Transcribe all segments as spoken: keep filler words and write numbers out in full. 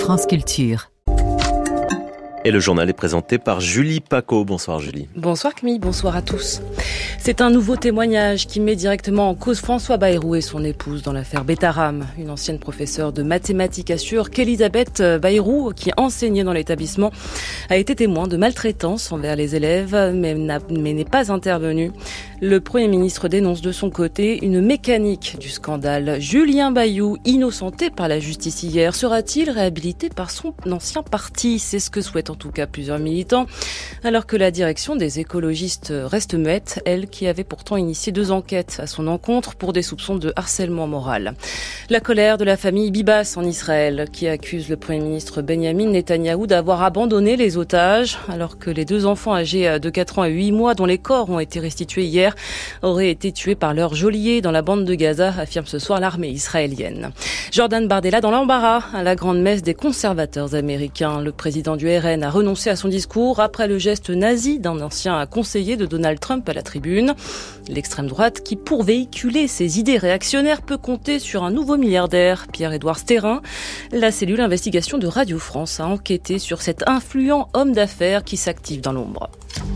France Culture. Et le journal est présenté par Julie Paco. Bonsoir Julie. Bonsoir Camille, bonsoir à tous. C'est un nouveau témoignage qui met directement en cause François Bayrou et son épouse dans l'affaire Betaram. Une ancienne professeure de mathématiques assure qu'Elisabeth Bayrou, qui enseignait dans l'établissement, a été témoin de maltraitance envers les élèves, mais, n'a, mais n'est pas intervenue. Le Premier ministre dénonce de son côté une mécanique du scandale. Julien Bayou, innocenté par la justice hier, sera-t-il réhabilité par son ancien parti ? C'est ce que souhaitent en tout cas plusieurs militants, alors que la direction des écologistes reste muette, elle qui avait pourtant initié deux enquêtes à son encontre pour des soupçons de harcèlement moral. La colère de la famille Bibas en Israël, qui accuse le Premier ministre Benjamin Netanyahou d'avoir abandonné les otages, alors que les deux enfants âgés de quatre ans et huit mois, dont les corps ont été restitués hier, auraient été tués par leur geôlier dans la bande de Gaza, affirme ce soir l'armée israélienne. Jordan Bardella dans l'embarras à la grande messe des conservateurs américains. Le président du R N a renoncé à son discours après le geste nazi d'un ancien conseiller de Donald Trump à la tribune. L'extrême droite, qui pour véhiculer ses idées réactionnaires peut compter sur un nouveau milliardaire, Pierre-Édouard Stérin. La cellule investigation de Radio France a enquêté sur cet influent homme d'affaires qui s'active dans l'ombre.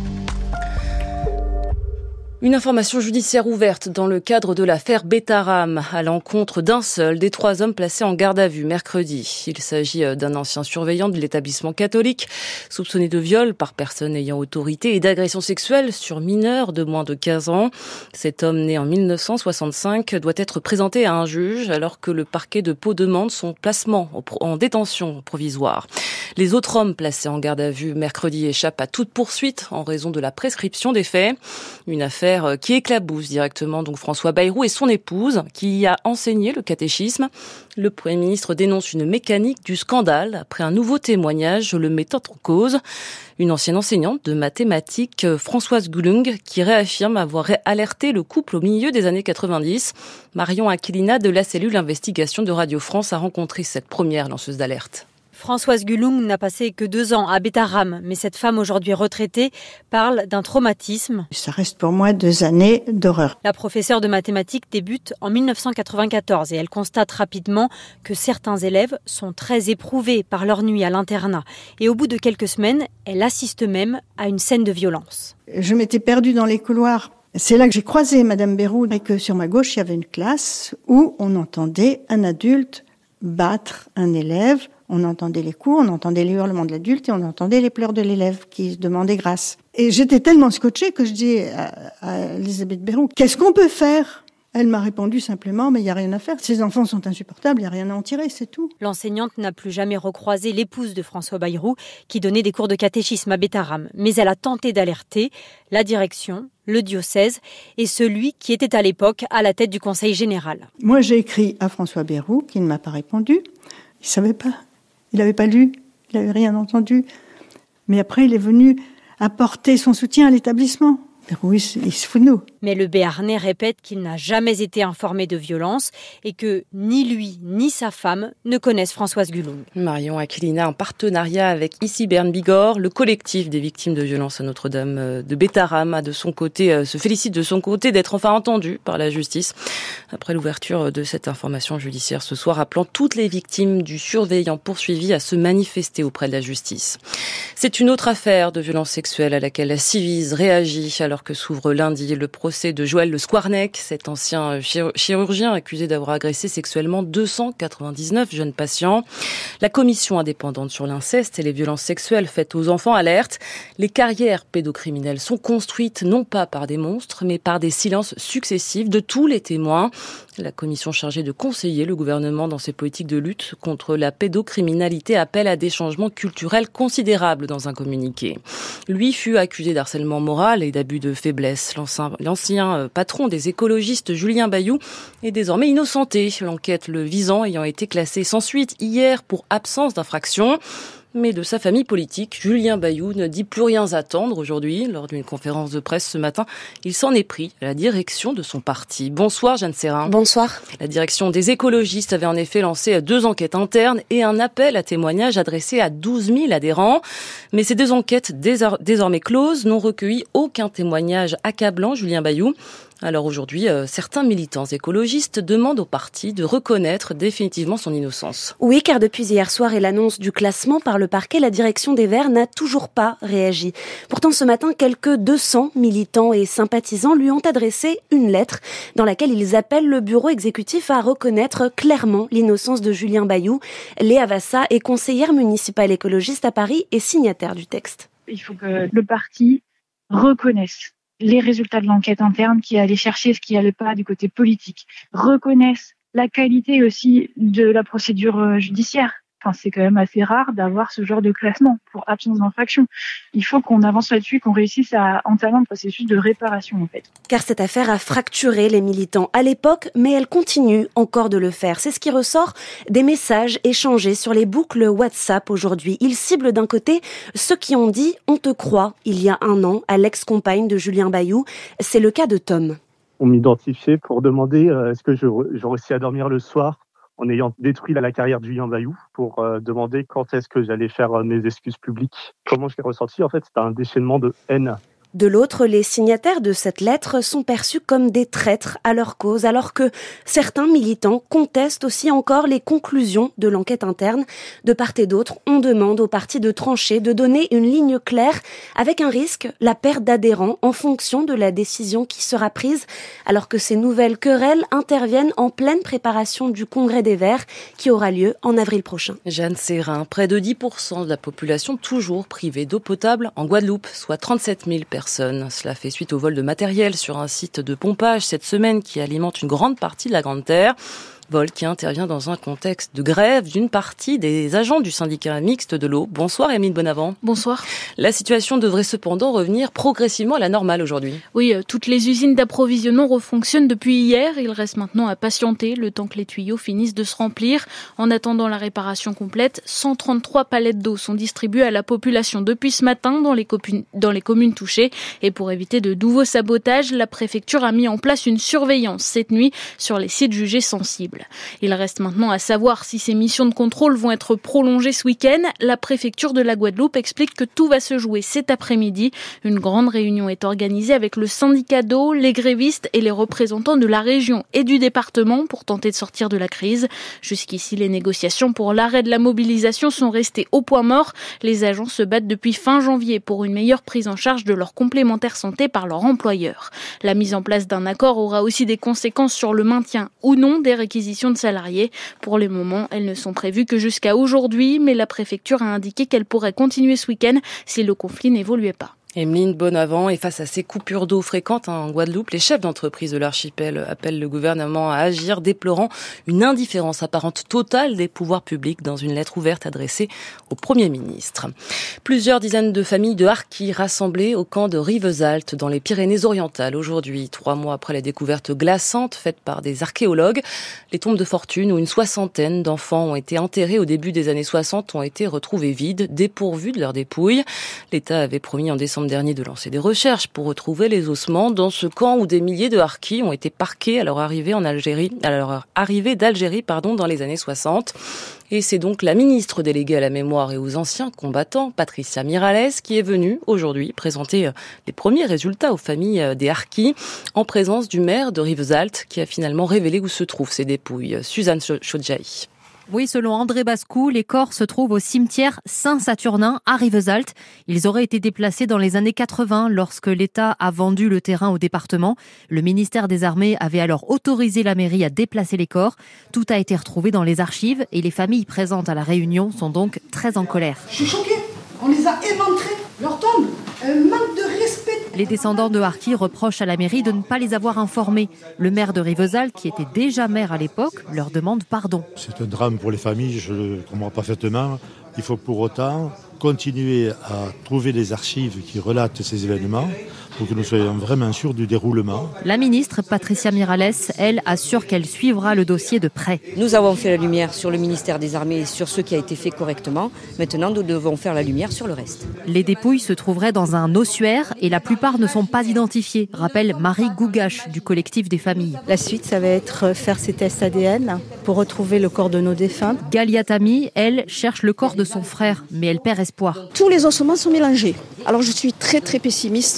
Une information judiciaire ouverte dans le cadre de l'affaire Betaram à l'encontre d'un seul des trois hommes placés en garde à vue mercredi. Il s'agit d'un ancien surveillant de l'établissement catholique, soupçonné de viol par personne ayant autorité et d'agression sexuelle sur mineurs de moins de quinze ans. Cet homme né en mille neuf cent soixante-cinq doit être présenté à un juge alors que le parquet de Pau demande son placement en détention provisoire. Les autres hommes placés en garde à vue mercredi échappent à toute poursuite en raison de la prescription des faits. Une affaire qui éclabousse directement donc François Bayrou et son épouse, qui y a enseigné le catéchisme. Le Premier ministre dénonce une mécanique du scandale après un nouveau témoignage le mettant en cause. Une ancienne enseignante de mathématiques, Françoise Gulung, qui réaffirme avoir alerté le couple au milieu des années quatre-vingt-dix. Marion Aquilina de la cellule investigation de Radio France a rencontré cette première lanceuse d'alerte. Françoise Gulung n'a passé que deux ans à Betaram, mais cette femme aujourd'hui retraitée parle d'un traumatisme. Ça reste pour moi deux années d'horreur. La professeure de mathématiques débute en mille neuf cent quatre-vingt-quatorze et elle constate rapidement que certains élèves sont très éprouvés par leur nuit à l'internat. Et au bout de quelques semaines, elle assiste même à une scène de violence. Je m'étais perdue dans les couloirs. C'est là que j'ai croisé Madame Bayrou et que sur ma gauche, il y avait une classe où on entendait un adulte battre un élève. On entendait les coups, on entendait les hurlements de l'adulte et on entendait les pleurs de l'élève qui demandait grâce. Et j'étais tellement scotchée que je dis à, à Elisabeth Bayrou, qu'est-ce qu'on peut faire ? Elle m'a répondu simplement, mais il n'y a rien à faire. Ces enfants sont insupportables, il n'y a rien à en tirer, c'est tout. L'enseignante n'a plus jamais recroisé l'épouse de François Bayrou qui donnait des cours de catéchisme à Betaram. Mais elle a tenté d'alerter la direction, le diocèse et celui qui était à l'époque à la tête du conseil général. Moi, j'ai écrit à François Bayrou qui ne m'a pas répondu. Il ne savait pas. Il n'avait pas lu, il n'avait rien entendu. Mais après, il est venu apporter son soutien à l'établissement. Oui, il se fout de nous. Mais le Béarnais répète qu'il n'a jamais été informé de violence et que ni lui ni sa femme ne connaissent Françoise Gulung. Marion Aquilina, en partenariat avec Ici Berne Bigorre, le collectif des victimes de violences à Notre-Dame de Betaram, a de son côté, se félicite de son côté d'être enfin entendu par la justice. Après l'ouverture de cette information judiciaire ce soir, appelant toutes les victimes du surveillant poursuivi à se manifester auprès de la justice. C'est une autre affaire de violence sexuelle à laquelle la Civise réagit alors que s'ouvre lundi le procès de Joël Le Squarnec, cet ancien chirurgien accusé d'avoir agressé sexuellement deux cent quatre-vingt-dix-neuf jeunes patients. La commission indépendante sur l'inceste et les violences sexuelles faites aux enfants alerte. Les carrières pédocriminelles sont construites non pas par des monstres, mais par des silences successifs de tous les témoins. La commission chargée de conseiller le gouvernement dans ses politiques de lutte contre la pédocriminalité appelle à des changements culturels considérables dans un communiqué. Lui fut accusé d'harcèlement moral et d'abus de faiblesse. L'ancien, l'ancien patron des écologistes, Julien Bayou, est désormais innocenté. L'enquête le visant ayant été classée sans suite hier pour absence d'infraction. Mais de sa famille politique, Julien Bayou ne dit plus rien attendre aujourd'hui. Lors d'une conférence de presse ce matin, il s'en est pris à la direction de son parti. Bonsoir Jeanne Serrin. Bonsoir. La direction des écologistes avait en effet lancé deux enquêtes internes et un appel à témoignages adressé à douze mille adhérents. Mais ces deux enquêtes désormais closes n'ont recueilli aucun témoignage accablant Julien Bayou. Alors aujourd'hui, euh, certains militants écologistes demandent au parti de reconnaître définitivement son innocence. Oui, car depuis hier soir et l'annonce du classement par le parquet, la direction des Verts n'a toujours pas réagi. Pourtant, ce matin, quelques deux cents militants et sympathisants lui ont adressé une lettre dans laquelle ils appellent le bureau exécutif à reconnaître clairement l'innocence de Julien Bayou. Léa Vassa est conseillère municipale écologiste à Paris et signataire du texte. Il faut que le parti reconnaisse les résultats de l'enquête interne, qui allait chercher ce qui n'allait pas du côté politique, reconnaissent la qualité aussi de la procédure judiciaire. Enfin, c'est quand même assez rare d'avoir ce genre de classement pour absence d'infraction. Il faut qu'on avance là-dessus, qu'on réussisse à entamer un processus de réparation, en fait. Car cette affaire a fracturé les militants à l'époque, mais elle continue encore de le faire. C'est ce qui ressort des messages échangés sur les boucles WhatsApp aujourd'hui. Ils ciblent d'un côté ceux qui ont dit « on te croit » il y a un an à l'ex-compagne de Julien Bayou. C'est le cas de Tom. On m'identifiait pour demander euh, est-ce que je, je réussis à dormir le soir en ayant détruit la carrière de Julien Bayou, pour euh, demander quand est-ce que j'allais faire euh, mes excuses publiques. Comment je l'ai ressenti, en fait, c'était un déchaînement de haine. De l'autre, les signataires de cette lettre sont perçus comme des traîtres à leur cause, alors que certains militants contestent aussi encore les conclusions de l'enquête interne. De part et d'autre, on demande au parti de trancher, de donner une ligne claire, avec un risque, la perte d'adhérents en fonction de la décision qui sera prise, alors que ces nouvelles querelles interviennent en pleine préparation du Congrès des Verts, qui aura lieu en avril prochain. Jeanne Serrin, près de dix pour cent de la population toujours privée d'eau potable en Guadeloupe, soit trente-sept mille personnes. Cela fait suite au vol de matériel sur un site de pompage cette semaine qui alimente une grande partie de la Grande Terre. Vol qui intervient dans un contexte de grève d'une partie des agents du syndicat mixte de l'eau. Bonsoir Émile Bonavent. Bonsoir. La situation devrait cependant revenir progressivement à la normale aujourd'hui. Oui, euh, toutes les usines d'approvisionnement refonctionnent depuis hier. Il reste maintenant à patienter le temps que les tuyaux finissent de se remplir. En attendant la réparation complète, cent trente-trois palettes d'eau sont distribuées à la population depuis ce matin dans les, copu- dans les communes touchées. Et pour éviter de nouveaux sabotages, la préfecture a mis en place une surveillance cette nuit sur les sites jugés sensibles. Il reste maintenant à savoir si ces missions de contrôle vont être prolongées ce week-end. La préfecture de la Guadeloupe explique que tout va se jouer cet après-midi. Une grande réunion est organisée avec le syndicat d'eau, les grévistes et les représentants de la région et du département pour tenter de sortir de la crise. Jusqu'ici, les négociations pour l'arrêt de la mobilisation sont restées au point mort. Les agents se battent depuis fin janvier pour une meilleure prise en charge de leur complémentaire santé par leur employeur. La mise en place d'un accord aura aussi des conséquences sur le maintien ou non des réquisitions de salariés. Pour le moment, elles ne sont prévues que jusqu'à aujourd'hui, mais la préfecture a indiqué qu'elle pourrait continuer ce week-end si le conflit n'évoluait pas. Emeline Bonavent, et face à ces coupures d'eau fréquentes en Guadeloupe, les chefs d'entreprise de l'archipel appellent le gouvernement à agir, déplorant une indifférence apparente totale des pouvoirs publics dans une lettre ouverte adressée au Premier ministre. Plusieurs dizaines de familles de harkis rassemblées au camp de Rivesaltes dans les Pyrénées-Orientales aujourd'hui, trois mois après la découverte glaçante faite par des archéologues. Les tombes de fortune où une soixantaine d'enfants ont été enterrés au début des années soixante ont été retrouvées vides, dépourvues de leurs dépouilles. L'État avait promis en décembre dernier de lancer des recherches pour retrouver les ossements dans ce camp où des milliers de harkis ont été parqués à leur arrivée en Algérie, à leur arrivée d'Algérie, pardon, dans les années soixante. Et c'est donc la ministre déléguée à la mémoire et aux anciens combattants, Patricia Miralles, qui est venue aujourd'hui présenter les premiers résultats aux familles des harkis en présence du maire de Rivesaltes qui a finalement révélé où se trouvent ces dépouilles. Suzanne Chodjaï. Oui, selon André Bascou, les corps se trouvent au cimetière Saint-Saturnin à Rivesaltes. Ils auraient été déplacés dans les années quatre-vingts lorsque l'État a vendu le terrain au département. Le ministère des Armées avait alors autorisé la mairie à déplacer les corps. Tout a été retrouvé dans les archives et les familles présentes à la réunion sont donc très en colère. Je suis choquée. On les a éventrés. Leur tombe. Un manque de respect. Les descendants de harkis reprochent à la mairie de ne pas les avoir informés. Le maire de Rivesaltes, qui était déjà maire à l'époque, leur demande pardon. C'est un drame pour les familles, je le comprends parfaitement. Il faut pour autant continuer à trouver les archives qui relatent ces événements pour que nous soyons vraiment sûrs du déroulement. La ministre Patricia Miralles, elle, assure qu'elle suivra le dossier de près. Nous avons fait la lumière sur le ministère des Armées et sur ce qui a été fait correctement. Maintenant, nous devons faire la lumière sur le reste. Les dépouilles se trouveraient dans un ossuaire et la plupart ne sont pas identifiées, rappelle Marie Gougache du collectif des familles. La suite, ça va être faire ces tests A D N pour retrouver le corps de nos défunts. Galia Tami, elle, cherche le corps de son frère, mais elle perd espoir. Tous les ossements sont mélangés. Alors je suis très très pessimiste de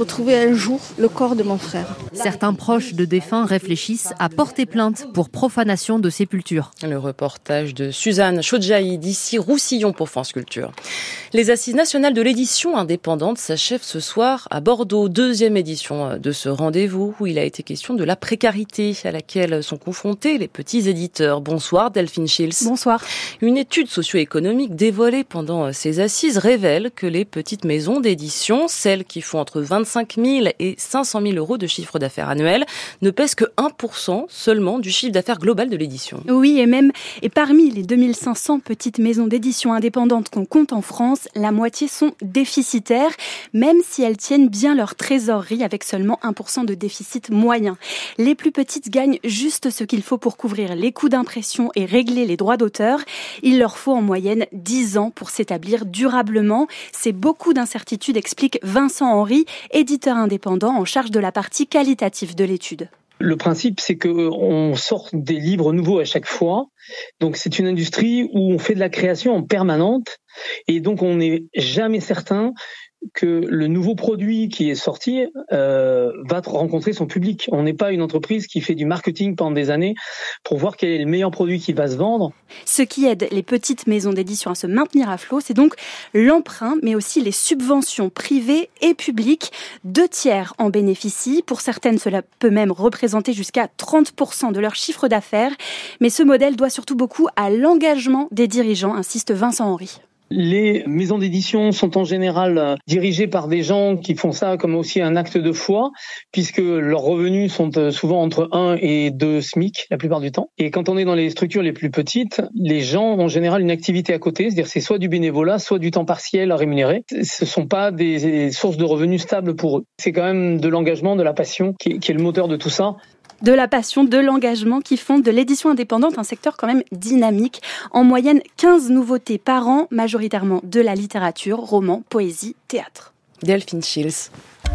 retrouver un jour le corps de mon frère. Certains proches de défunts réfléchissent à porter plainte pour profanation de sépulture. Le reportage de Suzanne Chodjaï d'ici Roussillon pour France Culture. Les assises nationales de l'édition indépendante s'achèvent ce soir à Bordeaux. Deuxième édition de ce rendez-vous où il a été question de la précarité à laquelle sont confrontés les petits éditeurs. Bonsoir Delphine Schills. Bonsoir. Une étude socio-économique dévoilée pendant ces assises révèle que les petites maisons d'édition, celles qui font entre vingt-cinq mille et cinq cent mille euros de chiffre d'affaires annuel, ne pèsent que un pour cent seulement du chiffre d'affaires global de l'édition. Oui, et même, et parmi les deux mille cinq cents petites maisons d'édition indépendantes qu'on compte en France, la moitié sont déficitaires, même si elles tiennent bien leur trésorerie avec seulement un pour cent de déficit moyen. Les plus petites gagnent juste ce qu'il faut pour couvrir les coûts d'impression et régler les droits d'auteur. Il leur faut en moyenne dix ans pour s'établir durablement. C'est beaucoup d'incertitudes, explique Vincent Henry, éditeur indépendant en charge de la partie qualitative de l'étude. Le principe, c'est qu'on sort des livres nouveaux à chaque fois. Donc, c'est une industrie où on fait de la création en permanente. Et donc, on n'est jamais certain que le nouveau produit qui est sorti euh, va rencontrer son public. On n'est pas une entreprise qui fait du marketing pendant des années pour voir quel est le meilleur produit qui va se vendre. Ce qui aide les petites maisons d'édition à se maintenir à flot, c'est donc l'emprunt, mais aussi les subventions privées et publiques. Deux tiers en bénéficient. Pour certaines, cela peut même représenter jusqu'à trente pour cent de leur chiffre d'affaires. Mais ce modèle doit surtout beaucoup à l'engagement des dirigeants, insiste Vincent Henry. Les maisons d'édition sont en général dirigées par des gens qui font ça comme aussi un acte de foi, puisque leurs revenus sont souvent entre un et deux SMIC la plupart du temps. Et quand on est dans les structures les plus petites, les gens ont en général une activité à côté, c'est-à-dire c'est soit du bénévolat, soit du temps partiel rémunéré. Ce ne sont pas des sources de revenus stables pour eux. C'est quand même de l'engagement, de la passion qui est, qui est le moteur de tout ça. De la passion, de l'engagement qui font de l'édition indépendante un secteur quand même dynamique. En moyenne, quinze nouveautés par an, majoritairement de la littérature, romans, poésie, théâtre. Delphine Schills.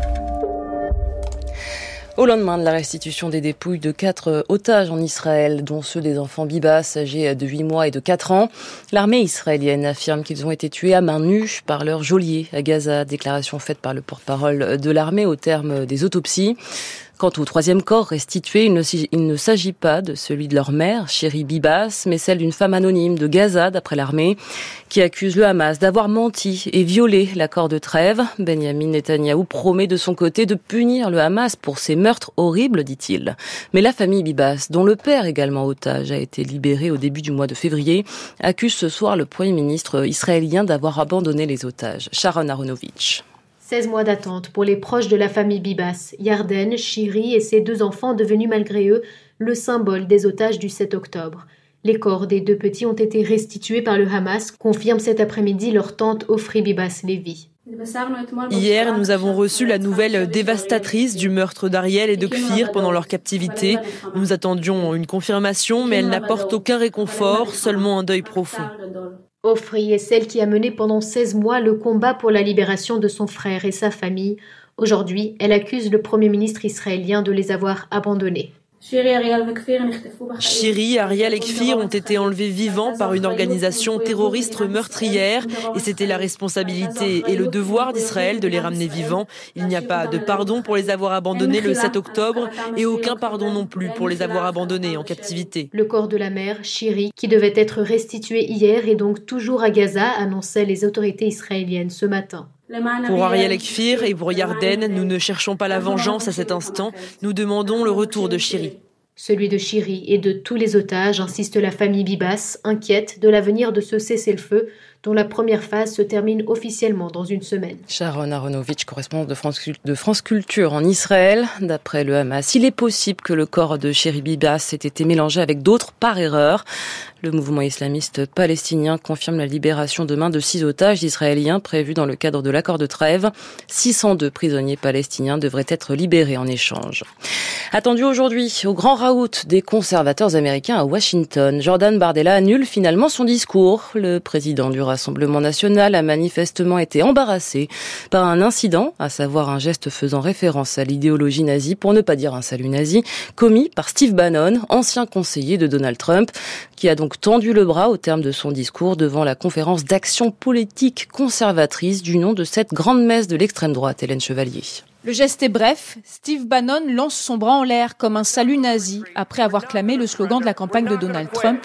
Au lendemain de la restitution des dépouilles de quatre otages en Israël, dont ceux des enfants Bibas âgés de huit mois et de quatre ans, l'armée israélienne affirme qu'ils ont été tués à main nue par leur geôlier à Gaza. Déclaration faite par le porte-parole de l'armée au terme des autopsies. Quant au troisième corps restitué, il ne, il ne s'agit pas de celui de leur mère, Shiri Bibas, mais celle d'une femme anonyme de Gaza, d'après l'armée, qui accuse le Hamas d'avoir menti et violé l'accord de trêve. Benjamin Netanyahou promet de son côté de punir le Hamas pour ces meurtres horribles, dit-il. Mais la famille Bibas, dont le père également otage a été libéré au début du mois de février, accuse ce soir le Premier ministre israélien d'avoir abandonné les otages. Sharon Aronovitch. seize mois d'attente pour les proches de la famille Bibas, Yarden, Shiri et ses deux enfants devenus malgré eux le symbole des otages du sept octobre. Les corps des deux petits ont été restitués par le Hamas, confirme cet après-midi leur tante Ofri Bibas-Levi. Hier, nous avons reçu la nouvelle dévastatrice du meurtre d'Ariel et de Kfir pendant leur captivité. Nous attendions une confirmation, mais elle n'apporte aucun réconfort, seulement un deuil profond. Ofri est celle qui a mené pendant seize mois le combat pour la libération de son frère et sa famille. Aujourd'hui, elle accuse le Premier ministre israélien de les avoir abandonnés. Shiri, Ariel et Kfir ont été enlevés vivants par une organisation terroriste meurtrière et c'était la responsabilité et le devoir d'Israël de les ramener vivants. Il n'y a pas de pardon pour les avoir abandonnés le sept octobre et aucun pardon non plus pour les avoir abandonnés en captivité. Le corps de la mère, Shiri, qui devait être restitué hier et donc toujours à Gaza, annonçaient les autorités israéliennes ce matin. Pour Ariel et Kfir et pour Yarden, nous ne cherchons pas la vengeance à cet instant, nous demandons le retour de Shiri. Celui de Shiri et de tous les otages, insiste la famille Bibas, inquiète de l'avenir de ce cessez-le-feu dont la première phase se termine officiellement dans une semaine. Sharon Aronovitch, correspondante de France, de France Culture en Israël. D'après le Hamas, il est possible que le corps de Shiri Bibas ait été mélangé avec d'autres par erreur. Le mouvement islamiste palestinien confirme la libération demain de six otages israéliens prévus dans le cadre de l'accord de trêve. six cent deux prisonniers palestiniens devraient être libérés en échange. Attendu aujourd'hui au grand raout des conservateurs américains à Washington, Jordan Bardella annule finalement son discours. Le président du Rassemblement national a manifestement été embarrassé par un incident, à savoir un geste faisant référence à l'idéologie nazie, pour ne pas dire un salut nazi, commis par Steve Bannon, ancien conseiller de Donald Trump, qui a donc tendu le bras au terme de son discours devant la conférence d'action politique conservatrice du nom de cette grande messe de l'extrême droite, Hélène Chevalier. Le geste est bref. Steve Bannon lance son bras en l'air comme un salut nazi après avoir clamé le slogan de la campagne de Donald Trump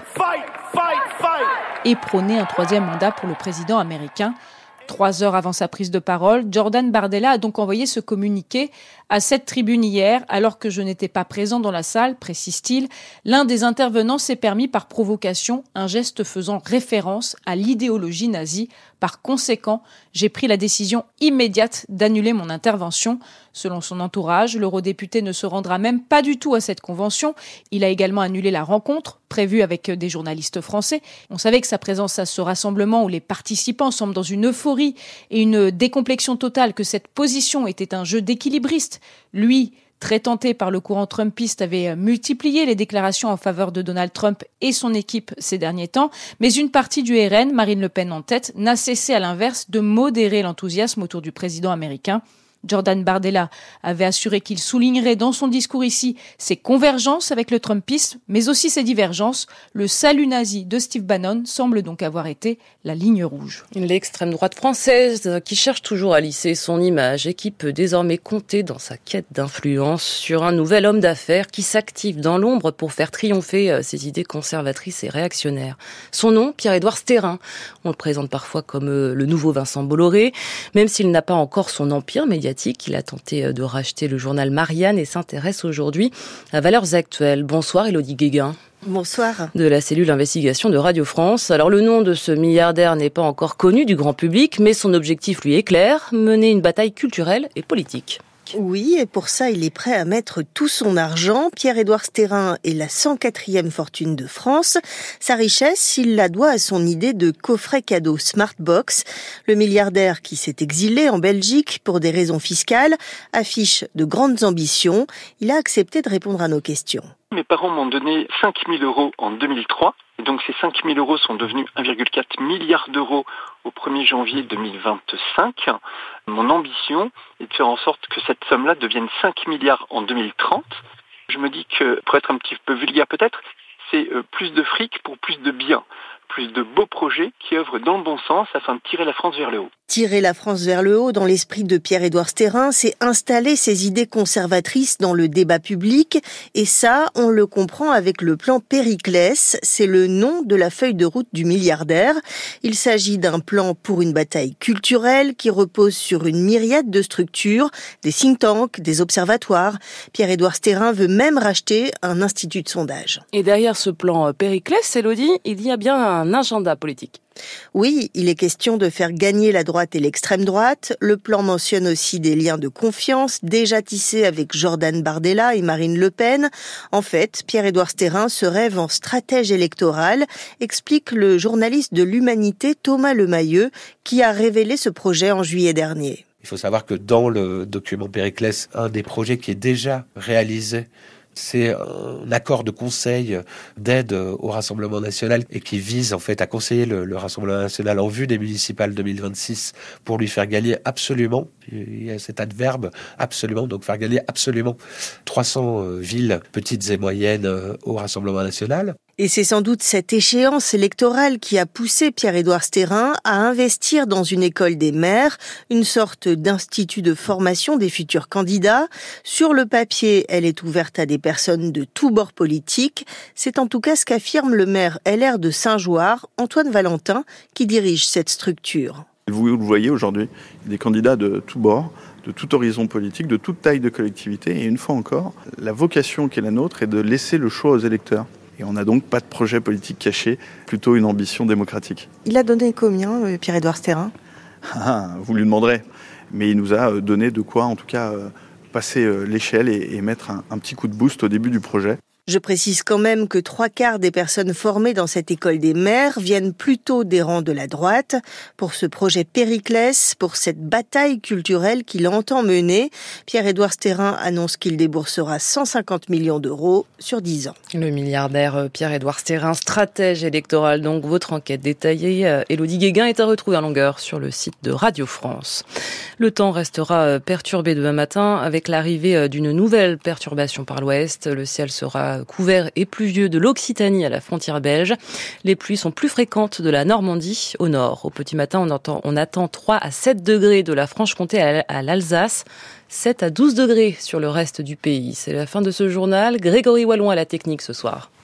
et prôné un troisième mandat pour le président américain. Trois heures avant sa prise de parole, Jordan Bardella a donc envoyé ce communiqué à cette tribune hier, alors que je n'étais pas présent dans la salle, précise-t-il. L'un des intervenants s'est permis par provocation un geste faisant référence à l'idéologie nazie. Par conséquent, j'ai pris la décision immédiate d'annuler mon intervention. Selon son entourage, l'eurodéputé ne se rendra même pas du tout à cette convention. Il a également annulé la rencontre prévue avec des journalistes français. On savait que sa présence à ce rassemblement où les participants semblent dans une euphorie et une décomplexion totale, que cette position était un jeu d'équilibriste. Lui, très tenté par le courant trumpiste, avait multiplié les déclarations en faveur de Donald Trump et son équipe ces derniers temps. Mais une partie du R N, Marine Le Pen en tête, n'a cessé à l'inverse de modérer l'enthousiasme autour du président américain. Jordan Bardella avait assuré qu'il soulignerait dans son discours ici ses convergences avec le trumpisme, mais aussi ses divergences. Le salut nazi de Steve Bannon semble donc avoir été la ligne rouge. L'extrême droite française, qui cherche toujours à lisser son image et qui peut désormais compter dans sa quête d'influence sur un nouvel homme d'affaires qui s'active dans l'ombre pour faire triompher ses idées conservatrices et réactionnaires. Son nom, Pierre-Édouard Stérin. On le présente parfois comme le nouveau Vincent Bolloré, même s'il n'a pas encore son empire médiatique. Il a tenté de racheter le journal Marianne et s'intéresse aujourd'hui à Valeurs Actuelles. Bonsoir Élodie Guéguin. Bonsoir. De la cellule investigation de Radio France. Alors le nom de ce milliardaire n'est pas encore connu du grand public, mais son objectif lui est clair, mener une bataille culturelle et politique. Oui, et pour ça, il est prêt à mettre tout son argent. Pierre-Édouard Stérin est la cent quatrième fortune de France. Sa richesse, il la doit à son idée de coffret cadeau Smartbox. Le milliardaire qui s'est exilé en Belgique pour des raisons fiscales affiche de grandes ambitions. Il a accepté de répondre à nos questions. Mes parents m'ont donné cinq mille euros en deux mille trois. Et donc ces cinq mille euros sont devenus un virgule quatre milliard d'euros au premier janvier deux mille vingt-cinq. Mon ambition est de faire en sorte que cette somme-là devienne cinq milliards en deux mille trente. Je me dis que, pour être un petit peu vulgaire peut-être, c'est plus de fric pour plus de biens, plus de beaux projets qui œuvrent dans le bon sens afin de tirer la France vers le haut. Tirer la France vers le haut, dans l'esprit de Pierre-Édouard Stérin, c'est installer ses idées conservatrices dans le débat public. Et ça, on le comprend avec le plan Périclès. C'est le nom de la feuille de route du milliardaire. Il s'agit d'un plan pour une bataille culturelle qui repose sur une myriade de structures, des think tanks, des observatoires. Pierre-Édouard Stérin veut même racheter un institut de sondage. Et derrière ce plan Périclès, Élodie, il y a bien un agenda politique. Oui, il est question de faire gagner la droite et l'extrême droite. Le plan mentionne aussi des liens de confiance déjà tissés avec Jordan Bardella et Marine Le Pen. En fait, Pierre-Édouard Stérin se rêve en stratège électoral, explique le journaliste de l'Humanité Thomas Lemayeux, qui a révélé ce projet en juillet dernier. Il faut savoir que dans le document Périclès, un des projets qui est déjà réalisé, c'est un accord de conseil d'aide au Rassemblement national et qui vise en fait à conseiller le, le Rassemblement national en vue des municipales deux mille vingt-six pour lui faire gagner absolument, il y a cet adverbe absolument, donc faire gagner absolument trois cents villes petites et moyennes au Rassemblement national. Et c'est sans doute cette échéance électorale qui a poussé Pierre-Édouard Stérin à investir dans une école des maires, une sorte d'institut de formation des futurs candidats. Sur le papier, elle est ouverte à des personnes de tous bords politiques. C'est en tout cas ce qu'affirme le maire L R de Saint-Jouard, Antoine Valentin, qui dirige cette structure. Vous le voyez aujourd'hui, des candidats de tous bords, de tout horizon politique, de toute taille de collectivité. Et une fois encore, la vocation qui est la nôtre est de laisser le choix aux électeurs. Et on n'a donc pas de projet politique caché, plutôt une ambition démocratique. Il a donné combien, Pierre-Édouard Stérin ? Ah, vous lui demanderez. Mais il nous a donné de quoi, en tout cas, passer l'échelle et, et mettre un, un petit coup de boost au début du projet. Je précise quand même que trois quarts des personnes formées dans cette école des maires viennent plutôt des rangs de la droite. Pour ce projet Périclès, pour cette bataille culturelle qu'il entend mener, Pierre-Édouard Stérin annonce qu'il déboursera cent cinquante millions d'euros sur dix ans. Le milliardaire Pierre-Édouard Stérin, stratège électoral. Donc votre enquête détaillée, Élodie Guéguin, est à retrouver en longueur sur le site de Radio France. Le temps restera perturbé demain matin avec l'arrivée d'une nouvelle perturbation par l'ouest. Le ciel sera sera couvert et pluvieux de l'Occitanie à la frontière belge. Les pluies sont plus fréquentes de la Normandie au nord. Au petit matin, on, entend, on attend trois à sept degrés de la Franche-Comté à l'Alsace, sept à douze degrés sur le reste du pays. C'est la fin de ce journal. Grégory Wallon à la technique ce soir.